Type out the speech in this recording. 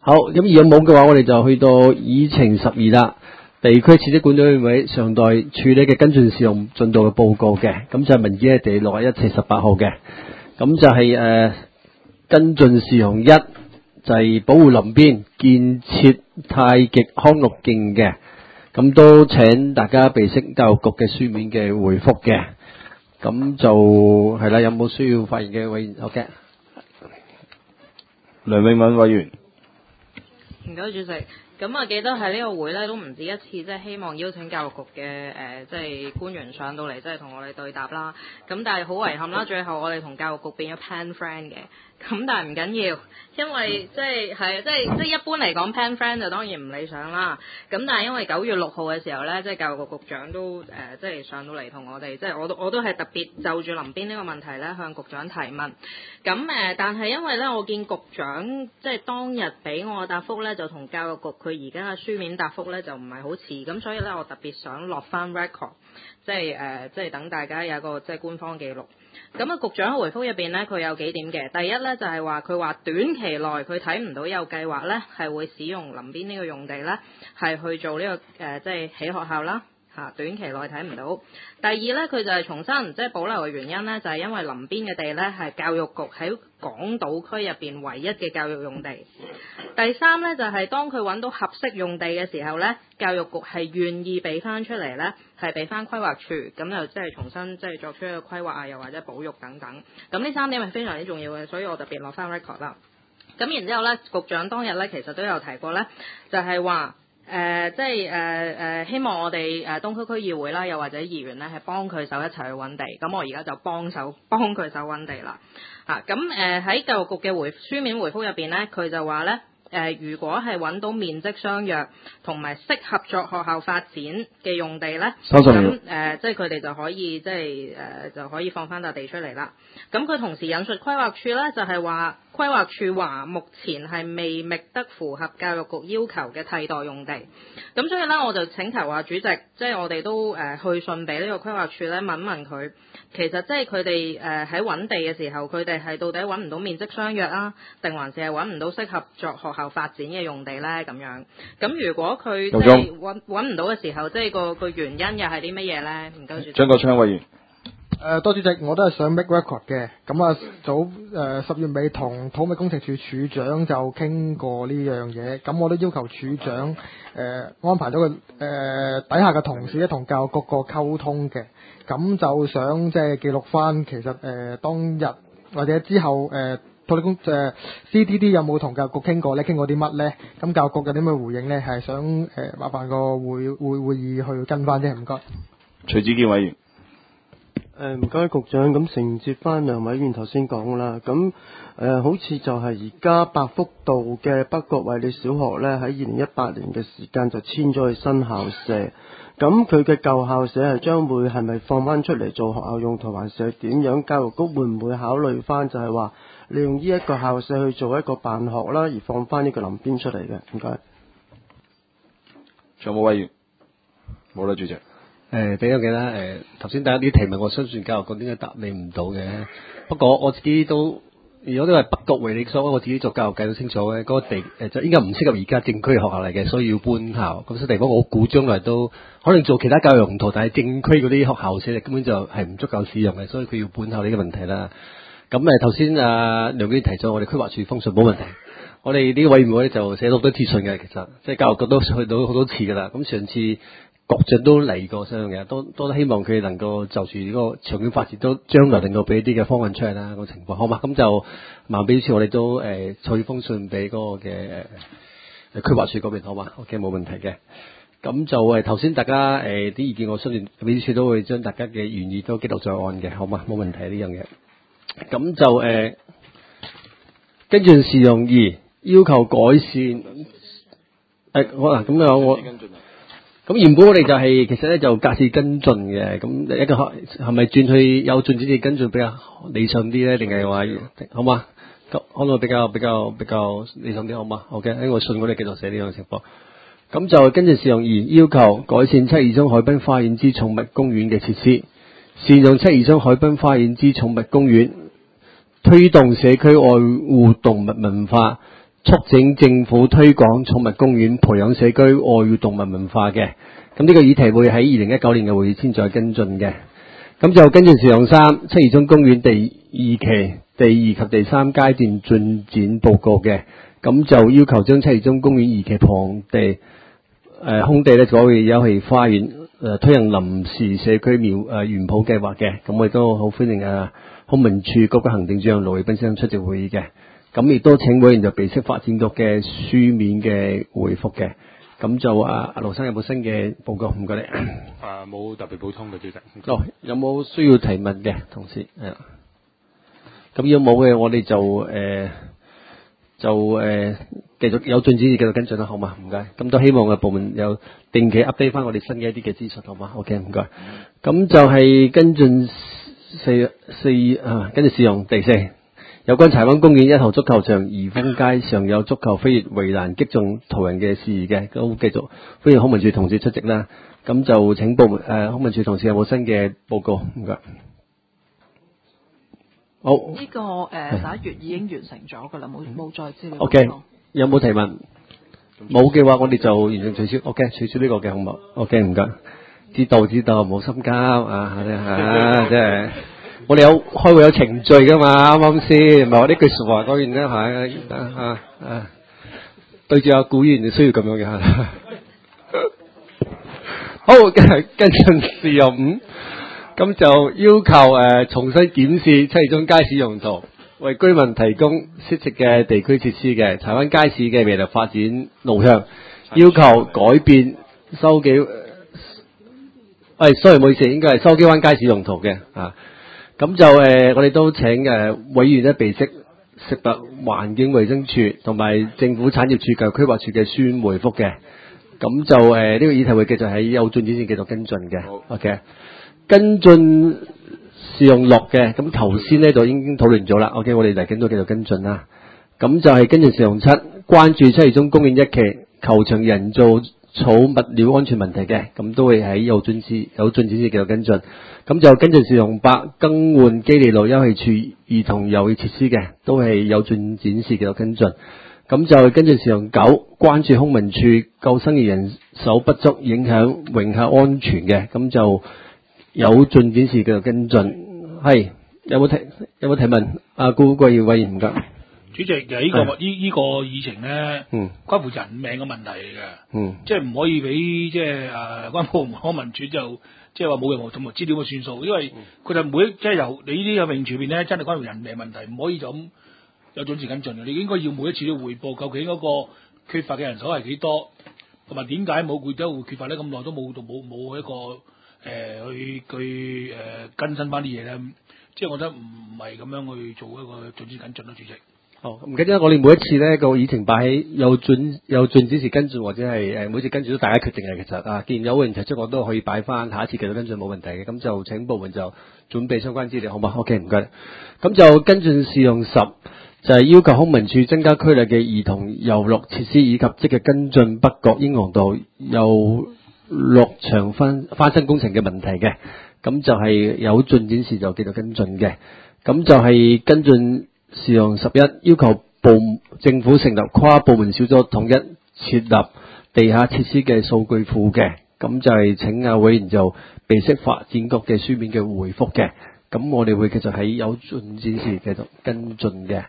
好，咁如果冇嘅話，我哋就去到議程12啦。地區設施管理委員會上代處理嘅跟進事項進度嘅報告嘅，咁就係文件係第61/18號嘅。咁就係跟進事項1，就係保護林邊建設太極康樂徑嘅。咁都請大家備悉教育局嘅書面嘅回覆嘅。咁就係啦，有冇需要發言嘅委員？好嘅， 梁永敏委員。 唔該，主席。咁我記得喺呢個會咧都唔止一次，即係希望邀請教育局嘅即係官員上到嚟，即係同我哋對答啦。咁但係好遺憾啦，最後我哋同教育局變咗 pen friend 嘅。咁但係唔緊要，因為即係一般嚟講 pen friend 就當然唔理想啦。咁但係因為9月6號嘅時候咧，即係教育局局長都即係上到嚟同我哋，即係我都係特別就住林邊呢個問題咧向局長提問。咁但係因為咧我見局長即係當日俾我嘅答覆咧，就同教育局佢而家嘅書面答覆咧就唔係好似，咁所以咧我特別想落翻 record， 即係等大家有一個即係官方記錄。咁啊，局長嘅回覆入邊咧，佢有幾點嘅。第一咧就係話佢話短期內佢睇唔到有計劃咧係會使用林邊呢個用地咧係去做呢個即係起學校啦。短期內睇唔到。第二咧，佢就係重申，即係保留嘅原因咧，就係因為林邊嘅地咧係教育局喺港島區入邊唯一嘅教育用地。第三咧，就係當佢揾到合適用地嘅時候咧，教育局係願意俾翻出嚟咧，係俾翻規劃處，咁就即係重新即係作出一個規劃啊，又或者保育等等。咁呢3點係非常之重要嘅，所以我特別落翻 record 啦。咁然之後咧，局長當日咧其實都有提過咧，就係話。希望我哋東區區議會啦，又或者議員咧，係幫佢手一齊去揾地。咁我而家就幫佢手揾地啦。咁喺教育局嘅書面回覆入邊咧，佢就話咧，如果係揾到面積相若同埋適合作學校發展嘅用地咧，咁即係佢哋就可以就可以放翻笪地出嚟啦。咁佢同時引述規劃處咧，就係話規劃處話目前係未覓得符合教育局要求嘅替代用地。咁所以咧，我就請求主席，即係我哋都去信俾呢個規劃處咧，問問佢，其實即係佢哋喺揾地嘅時候，佢哋係到底揾唔到面積相若啊，定還是係揾唔到適合作學校發展嘅用地咧？咁樣，咁如果佢即係揾唔到嘅時候，即係個原因又係啲乜嘢咧？唔該，主席。 張國昌委員。 多主席，我都係想 make record 嘅。咁啊，10月尾同土木工程處處長就傾過呢樣嘢。咁我都要求處長安排咗個底下嘅同事咧同教育局個溝通嘅。咁就想即係記錄翻，其實當日或者之後土木工CDD 有冇同教育局傾過咧？傾過啲乜咧？咁教育局有啲咩回應咧？係想麻煩個會議去跟翻啫。唔該。 徐子健委員。 唔該局長，咁承接翻梁委員頭先講啦，咁好似就係而家百福道嘅北角衛理小學咧，喺2018年嘅時間就遷咗去新校舍，咁佢嘅舊校舍係將會係咪放翻出嚟做學校用途，還是係點樣？教育局會唔會考慮翻就係話利用呢一個校舍去做一個辦學啦，而放翻呢個林邊出嚟嘅？唔該。 仲有冇委員？冇啦，主席。 俾我記得頭先大家啲提問，我相信教育局應該答你唔到嘅。不過我自己都，如果都係北角衛理所，我自己做教育計到清楚嘅，嗰個地就應該唔適合而家正區嘅學校嚟嘅，所以要搬校。咁所以地方我估將來都可能做其他教育用途，但係正區嗰啲學校舍根本就係唔足夠使用嘅，所以佢要搬校呢個問題啦。咁頭先梁議員提咗我哋規劃處封信冇問題，我哋呢個委員會咧就寫到好多資訊嘅，其實即係教育局都去到好多次㗎啦。咁上次局長都嚟過相樣嘅，都希望佢能夠就住呢個長遠發展，都將來能夠俾啲嘅方案出嚟啦，個情況好嘛？咁就麻煩次我哋都取封信俾嗰個嘅規劃處嗰邊好嘛 ？OK 冇問題嘅。咁就頭先大家啲意見，我相信秘書處都會將大家嘅原意都記錄在案嘅，好嘛？冇問題呢樣嘢。咁就跟住事項2，要求改善好啦，咁樣我。咁原本我哋就其實咧就隔次跟進嘅，咁一個係咪轉去有進展嘅跟進比較理想啲咧，定係話好嘛？可唔可以比較理想啲好嘛？好嘅，喺我信我哋繼續寫呢樣情況。咁就跟住事項2，要求改善七二涌海濱花園之寵物公園嘅設施，善用七二涌海濱花園之寵物公園，推動社區愛護動物文化， 促請政府推廣寵物公園，培養社區愛護動物文化嘅。咁呢個議題會喺2019年嘅會議先再跟進嘅。咁就跟進事項3，鰂魚涌公園第2期、第2及第3階段進展報告嘅。咁就要求將鰂魚涌公園2期旁地空地咧改為休憩花園，推行臨時社區園圃計劃嘅。咁我亦都好歡迎康文署嗰個行政長盧偉斌先生出席會議嘅。咁亦都請委員就備悉發展局嘅書面嘅回覆嘅。咁就盧生有冇新嘅報告？唔該你。 冇特別補充嘅，主席。 有冇需要提問嘅同事？係啦。咁如果冇嘅，我哋就繼續有進展，繼續跟進啦，好嘛？唔該。咁都希望嘅部門有定期 update 翻我哋新嘅一啲嘅資訊，好嘛 ？OK， 唔該。咁就係跟進跟住事項第4，有關柴灣公園1號足球場怡豐街上有足球飛越圍欄擊中途人嘅事宜嘅，都繼續歡迎康文署同事出席啦。咁就請部門康文署同事有冇新嘅報告？唔該。好， 呢個11月已經完成咗㗎啦，冇再資料。 OK， 有冇提問？冇嘅話，我哋就完成取消。OK， 取消呢個嘅項目。OK， 唔該。知道，冇心急啊！即係我哋有開會有程序㗎嘛，啱啱先？唔係話呢句説話講完咧係對住古議員就需要咁樣嘅。好，跟進事項5。咁就要求重新檢視鰂魚涌街市用途，為居民提供適切嘅地區設施嘅柴灣街市嘅未來發展路向，要求改變筲箕sorry 唔好意思，應該係筲箕灣街市用途嘅咁就我哋都請委員咧備悉食物環境衛生署同埋政府產業署及規劃署嘅書面回覆嘅。咁就呢個議題會繼續喺有進展線繼續跟進嘅。OK。跟進事項6嘅，咁頭先呢度已經討論咗啦。OK， 我哋嚟緊都繼續跟進啦。咁就係跟進事項7，關注鰂魚涌公園1期球場人造草物料安全問題嘅，咁都會喺有進展線繼續跟進。咁就跟進事項8，更換基利路休憩處兒童遊戲設施嘅，都係有進展線繼續跟進。咁就跟進事項9，關注康文署救生員人手不足影響泳客安全嘅，咁就有進展時繼續跟進。係有冇提問？顧桂耀委員唔該。 主席，其實呢個議程咧，關乎人命嘅問題嚟嘅，即係唔可以俾即係關部門康文署就即係話冇任何同埋資料嘅算數，因為佢就即係由你呢啲嘅泳池邊咧，真係關乎人命問題，唔可以就咁有進時跟進嘅。你應該要每一次都匯報究竟嗰個缺乏嘅人手係幾多，同埋點解會缺乏咧？咁耐都冇一個。去更新翻啲嘢咧，即係我覺得唔係咁樣去做一個進展跟進咯，主席。 唔緊要，我哋每一次咧個議程擺喺有進展時跟進，或者係每次跟進都大家決定嘅。其實既然有人提出，我都可以擺翻下一次繼續跟進冇問題嘅。咁就請部門就準備相關資料，好嘛 ？OK， 唔該。咁就跟進事項10，就係要求康文署增加區內嘅兒童遊樂設施，以及積極跟進北角英皇道遊樂場翻新工程嘅問題嘅。咁就係有進展時就繼續跟進嘅。咁就係跟進事項11，要求政府成立跨部門小組，統一設立地下設施嘅數據庫嘅。咁就係請委員就備悉發展局嘅書面嘅回覆嘅。咁我哋會繼續喺有進展時繼續跟進嘅。